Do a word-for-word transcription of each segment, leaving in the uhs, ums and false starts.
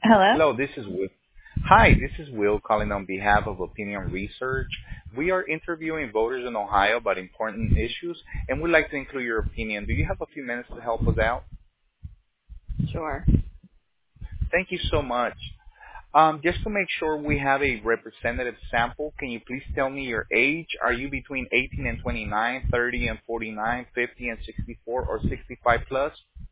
Hello? Hello, this is Will. Hi, this is Will calling on behalf of Opinion Research. We are interviewing voters in Ohio about important issues, and we'd like to include your opinion. Do you have a few minutes to help us out? Sure. Thank you so much. Um, just to make sure we have a representative sample, can you please tell me your age? Are you between eighteen and twenty-nine, thirty and forty-nine, fifty and sixty-four, or sixty-five plus?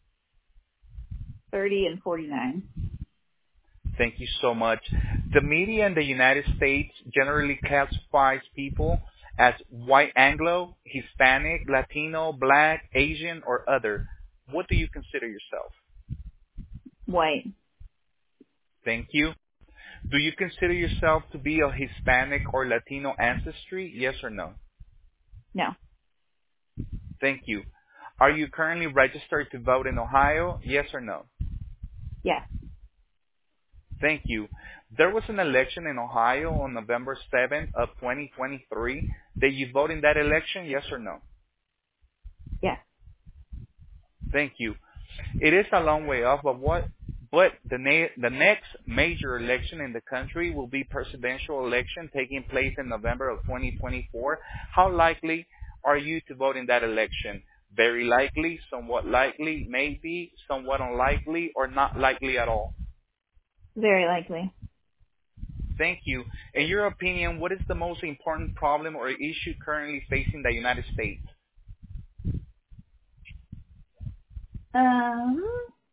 thirty and forty-nine. Thank you so much. The media in the United States generally classifies people as white Anglo, Hispanic, Latino, Black, Asian, or other. What do you consider yourself? White. Thank you. Do you consider yourself to be of Hispanic or Latino ancestry? Yes or no? No. Thank you. Are you currently registered to vote in Ohio? Yes or no? Yes. Thank you. There was an election in Ohio on November seventh of twenty twenty-three. Did you vote in that election? Yes or no? Yes. Thank you. It is a long way off, but what? But the na- the next major election in the country will be presidential election taking place in November of twenty twenty-four. How likely are you to vote in that election? Very likely, somewhat likely, maybe, somewhat unlikely, or not likely at all? Very likely. Thank you. In your opinion, what is the most important problem or issue currently facing the United States? Um,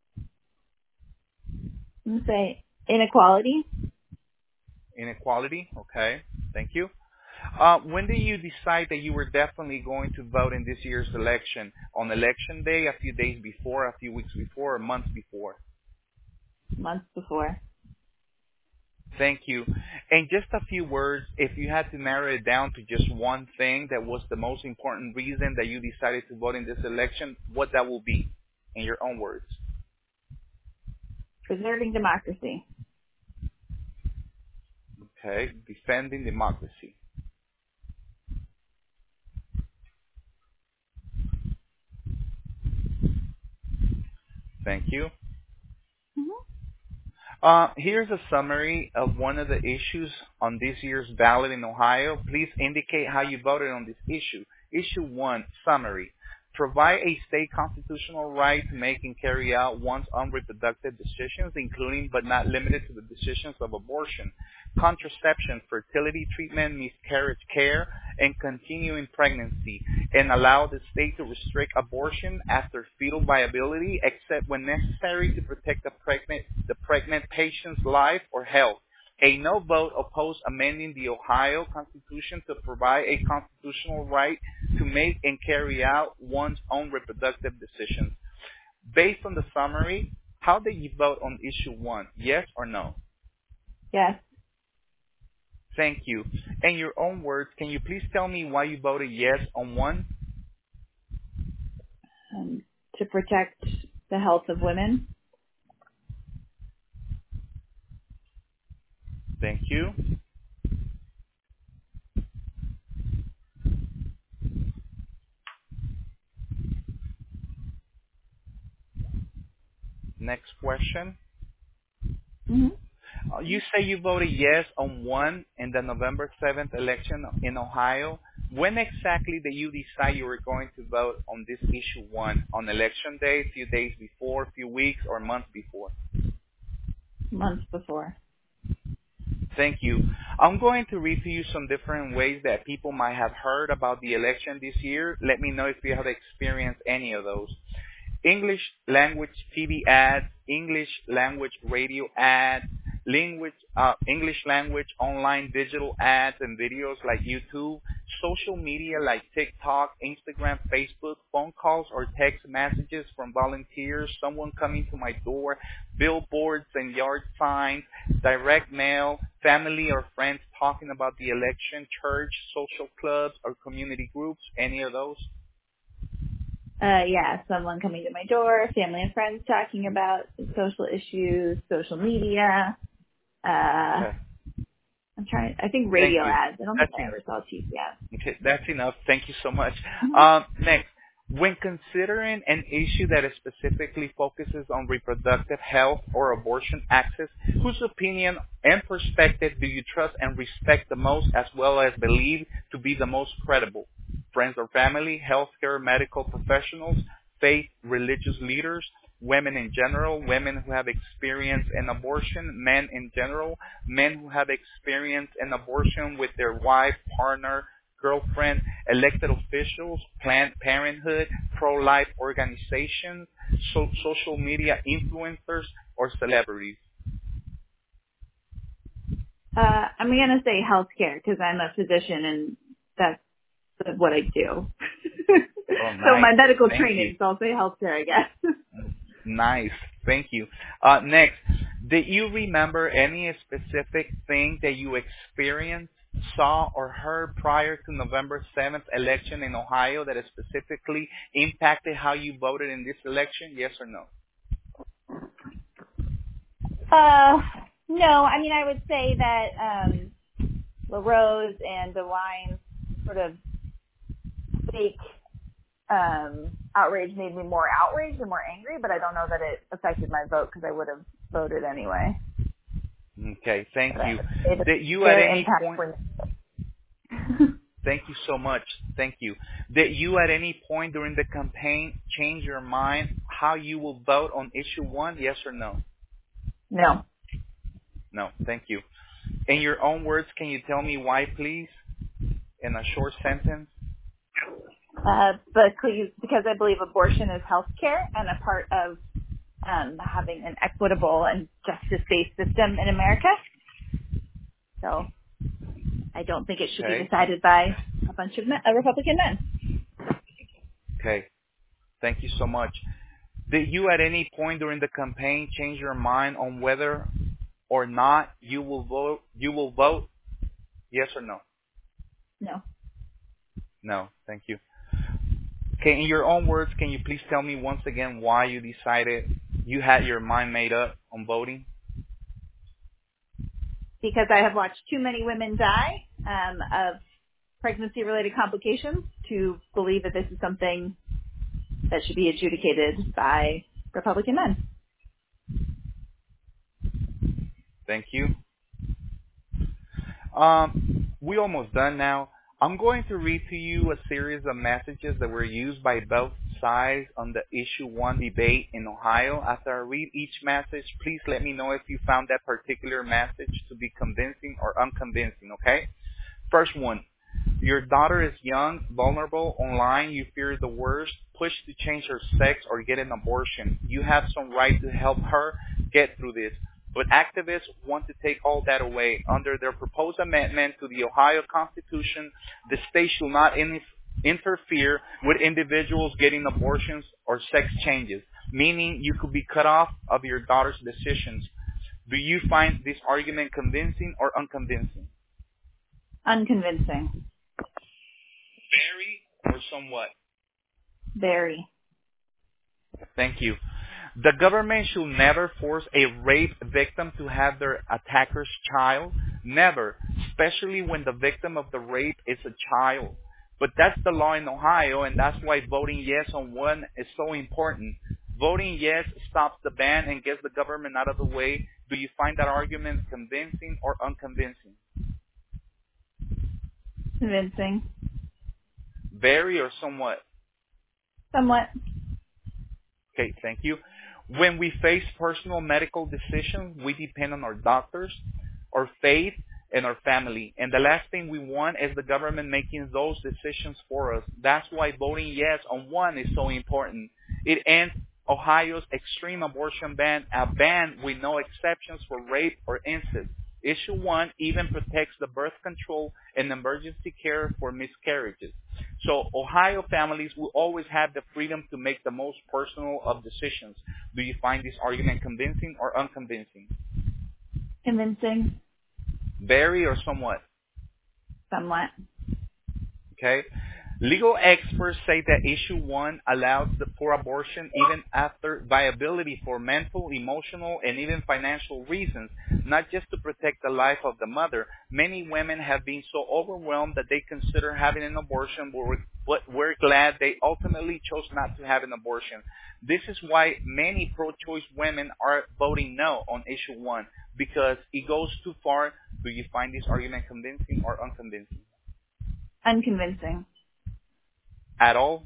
I'm gonna say inequality. Inequality? Okay. Thank you. Uh, when did you decide that you were definitely going to vote in this year's election? On election day, a few days before, a few weeks before, or months before? Months before. Thank you. And just a few words, if you had to narrow it down to just one thing that was the most important reason that you decided to vote in this election, what that will be, in your own words. Preserving democracy. Okay. Defending democracy. Thank you. Mm-hmm. Uh, here's a summary of one of the issues on this year's ballot in Ohio. Please indicate how you voted on this issue. Issue one, summary. Provide a state constitutional right to make and carry out one's own reproductive decisions, including but not limited to the decisions of abortion, contraception, fertility treatment, miscarriage care, and continuing pregnancy, and allow the state to restrict abortion after fetal viability, except when necessary to protect the pregnant, the pregnant patient's life or health. A no vote opposed amending the Ohio Constitution to provide a constitutional right to make and carry out one's own reproductive decisions. Based on the summary, how did you vote on issue one? Yes or no? Yes. Thank you. In your own words, can you please tell me why you voted yes on one? Um, to protect the health of women. Thank you. Next question. Mm-hmm. Uh, you say you voted yes on one in the November seventh election in Ohio. When exactly did you decide you were going to vote on this issue one? On election day, a few days before, a few weeks, or months before? Months before. Thank you. I'm going to read to you some different ways that people might have heard about the election this year. Let me know if you have experienced any of those. English language T V ads, English language radio ads, language, uh, English language online digital ads and videos like YouTube, social media like TikTok, Instagram, Facebook, phone calls or text messages from volunteers, someone coming to my door, billboards and yard signs, direct mail, family or friends talking about the election, church, social clubs or community groups, any of those? Uh, yeah, someone coming to my door, family and friends talking about social issues, social media. Uh, Okay. I'm trying, I think Thank radio you. ads. I don't think That's I enough. ever saw T V ads. Okay, that's enough. Thank you so much. Mhm. Um, next, When considering an issue that specifically focuses on reproductive health or abortion access, whose opinion and perspective do you trust and respect the most, as well as believe to be the most credible? Friends or family, healthcare, medical professionals, faith, religious leaders, women in general, women who have experience in abortion, men in general, men who have experience in abortion with their wife, partner, girlfriend, elected officials, Planned Parenthood, pro-life organizations, so, social media influencers, or celebrities? Uh, I'm going to say healthcare because I'm a physician and that's what I do. Oh, So nice. my medical Thank training, you. so I'll say healthcare, I guess. Nice. Thank you. Uh, next, did you remember any specific thing that you experienced, saw, or heard prior to November seventh election in Ohio that specifically impacted how you voted in this election? Yes or no? Uh, no, I mean, I would say that um, LaRose and DeWine's sort of fake um, outrage made me more outraged and more angry, but I don't know that it affected my vote because I would have voted anyway. Okay, thank But you. it, Did you at their any impact point... was Thank you so much. Thank you. Did you at any point during the campaign change your mind how you will vote on issue one? Yes or no? no. No. Thank you. In your own words, can you tell me why, please? In a short sentence. Uh, but please, because I believe abortion is health care and a part of um, having an equitable and justice-based system in America. So I don't think it should Okay. be decided by a bunch of men, uh, Republican men. Okay. Thank you so much. Did you at any point during the campaign change your mind on whether or not you will vote? You will vote? Yes or no? No. No. Thank you. Okay. In your own words, can you please tell me once again why you decided you had your mind made up on voting? Because I have watched too many women die um, of pregnancy-related complications to believe that this is something that should be adjudicated by Republican men. Thank you. Um, we almost done now. I'm going to read to you a series of messages that were used by both sides on the issue one debate in Ohio. After I read each message, please let me know if you found that particular message to be convincing or unconvincing, okay? First one. Your daughter is young, vulnerable, online, you fear the worst, pushed to change her sex or get an abortion. You have some right to help her get through this. But activists want to take all that away. Under their proposed amendment to the Ohio Constitution, the state shall not in- interfere with individuals getting abortions or sex changes, meaning you could be cut off of your daughter's decisions. Do you find this argument convincing or unconvincing? Unconvincing. Very or somewhat? Very. Thank you. The government should never force a rape victim to have their attacker's child. Never. Especially when the victim of the rape is a child. But that's the law in Ohio, and that's why voting yes on one is so important. Voting yes stops the ban and gets the government out of the way. Do you find that argument convincing or unconvincing? Convincing. Very or somewhat? Somewhat. Okay, thank you. When we face personal medical decisions, we depend on our doctors, our faith, and our family. And the last thing we want is the government making those decisions for us. That's why voting yes on one is so important. It ends Ohio's extreme abortion ban, a ban with no exceptions for rape or incest. Issue one even protects the birth control and emergency care for miscarriages. So Ohio families will always have the freedom to make the most personal of decisions. Do you find this argument convincing or unconvincing? Convincing. Very or somewhat? Somewhat. Okay. Legal experts say that issue one allows the, for abortion even after viability for mental, emotional, and even financial reasons, not just to protect the life of the mother. Many women have been so overwhelmed that they consider having an abortion will, re- but we're glad they ultimately chose not to have an abortion. This is why many pro-choice women are voting no on issue one, because it goes too far. Do you find this argument convincing or unconvincing? Unconvincing. At all?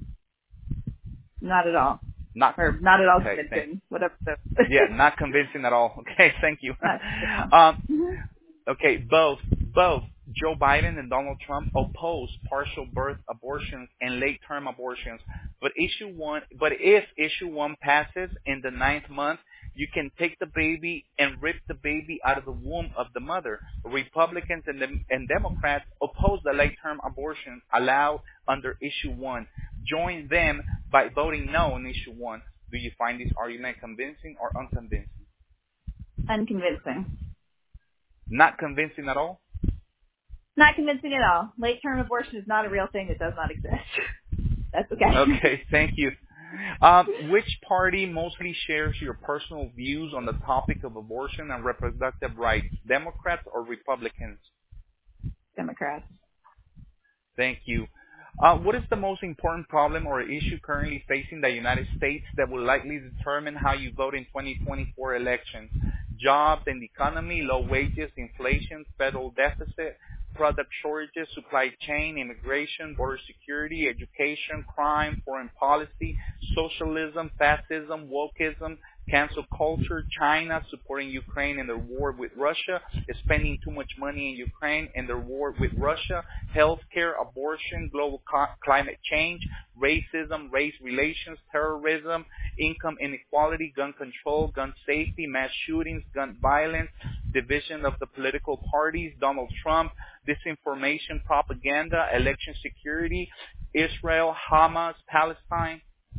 Not at all. Not Or not at all okay, convincing. thank, Whatever. The yeah, not convincing at all. Okay, thank you. not, um, Mhm. okay, both both Joe Biden and Donald Trump oppose partial birth abortions and late-term abortions. But issue one, but if issue one passes in the ninth month, you can take the baby and rip the baby out of the womb of the mother. Republicans and, dem- and Democrats oppose the late-term abortion allowed under issue one. Join them by voting no on issue one. Do you find this argument convincing or unconvincing? Unconvincing. Not convincing at all? Not convincing at all. Late-term abortion is not a real thing. It does not exist. That's okay. Okay, thank you. Um, which party mostly shares your personal views on the topic of abortion and reproductive rights, Democrats or Republicans? Democrats. Thank you. Uh, what is the most important problem or issue currently facing the United States that will likely determine how you vote in twenty twenty-four elections? Jobs and economy, low wages, inflation, federal deficit, product shortages, supply chain, immigration, border security, education, crime, foreign policy, socialism, fascism, wokeism, cancel culture, China supporting Ukraine in their war with Russia, spending too much money in Ukraine and their war with Russia, healthcare, abortion, global co- climate change, racism, race relations, terrorism, income inequality, gun control, gun safety, mass shootings, gun violence, division of the political parties, Donald Trump, disinformation, propaganda, election security, Israel, Hamas, Palestine.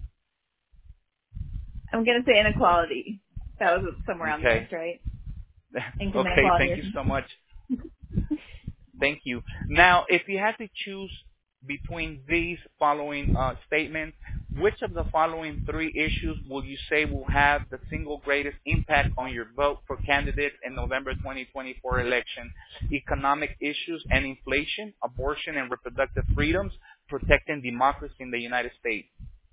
I'm going to say inequality. That was somewhere on the Okay. list, right? Income Okay, inequality. thank you so much. Thank you. Now, if you had to choose between these following uh, statements, which of the following three issues will you say will have the single greatest impact on your vote for candidates in November twenty twenty-four election? Economic issues and inflation, abortion and reproductive freedoms, protecting democracy in the United States.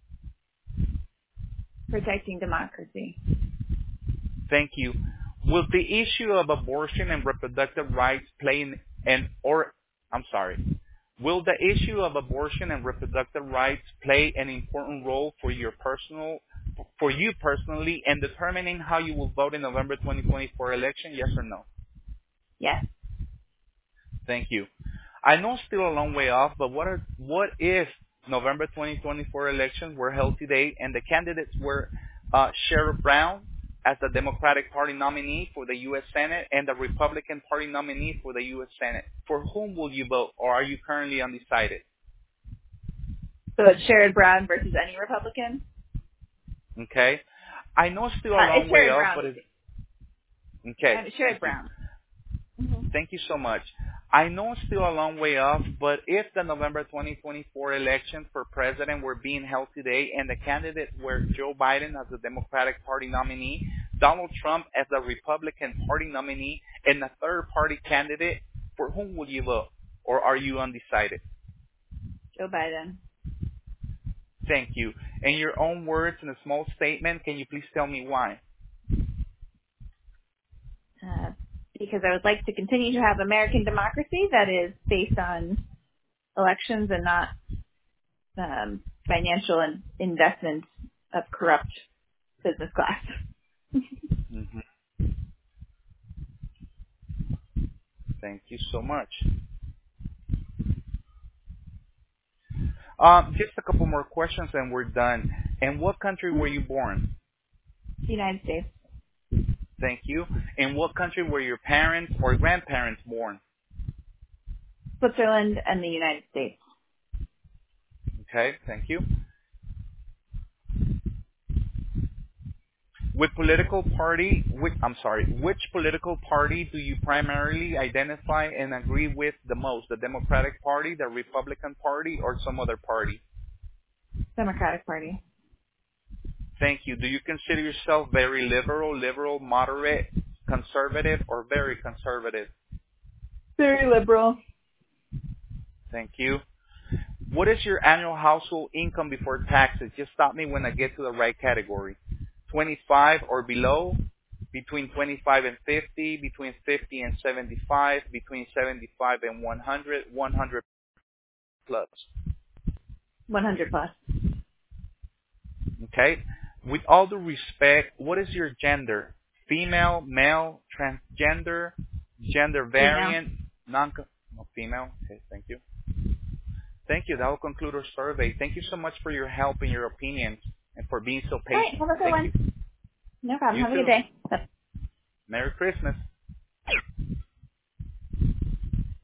Protecting democracy. Thank you. Will the issue of abortion and reproductive rights play in, an or I'm sorry. Will the issue of abortion and reproductive rights play an important role for your personal for you personally in determining how you will vote in November twenty twenty-four election? Yes or no? Yes. Thank you. I know it's still a long way off, but what are what if November twenty twenty-four elections were held today and the candidates were uh, Sherrod Brown as the Democratic Party nominee for the U S Senate and the Republican Party nominee for the U S Senate? For whom will you vote, or are you currently undecided? So it's Sherrod Brown versus any Republican? Okay. I know it's still a Uh, long it's way Sherrod off, Brown. but it's okay. Uh, Sherrod Thank you. Brown. Mm-hmm. Thank you so much. I know it's still a long way off, but if the November twenty twenty-four elections for president were being held today and the candidates were Joe Biden as the Democratic Party nominee, Donald Trump as the Republican Party nominee, and a third party candidate, for whom will you vote? Or are you undecided? Joe Biden. Thank you. In your own words, in a small statement, can you please tell me why? Uh, because I would like to continue to have American democracy that is based on elections and not um, financial and investments of corrupt business class. Mm-hmm. Thank you so much. Um, just a couple more questions and we're done. In what country were you born? The United States. Thank you. In what country were your parents or grandparents born? Switzerland and the United States. Okay, thank you. Which political party, which, I'm sorry, which political party do you primarily identify and agree with the most? The Democratic Party, the Republican Party, or some other party? Democratic Party. Thank you. Do you consider yourself very liberal, liberal, moderate, conservative, or very conservative? Very liberal. Thank you. What is your annual household income before taxes? Just stop me when I get to the right category. twenty-five or below, between twenty-five and fifty, between fifty and seventy-five, between seventy-five and one hundred, one hundred plus. one hundred plus. Okay? With all due respect, what is your gender? Female, male, transgender, gender variant, non no, female? Okay, thank you. Thank you. That will conclude our survey. Thank you so much for your help and your opinions and for being so All right, patient. have a good Thank one. you. No problem. You Have a too. good day. Merry Christmas.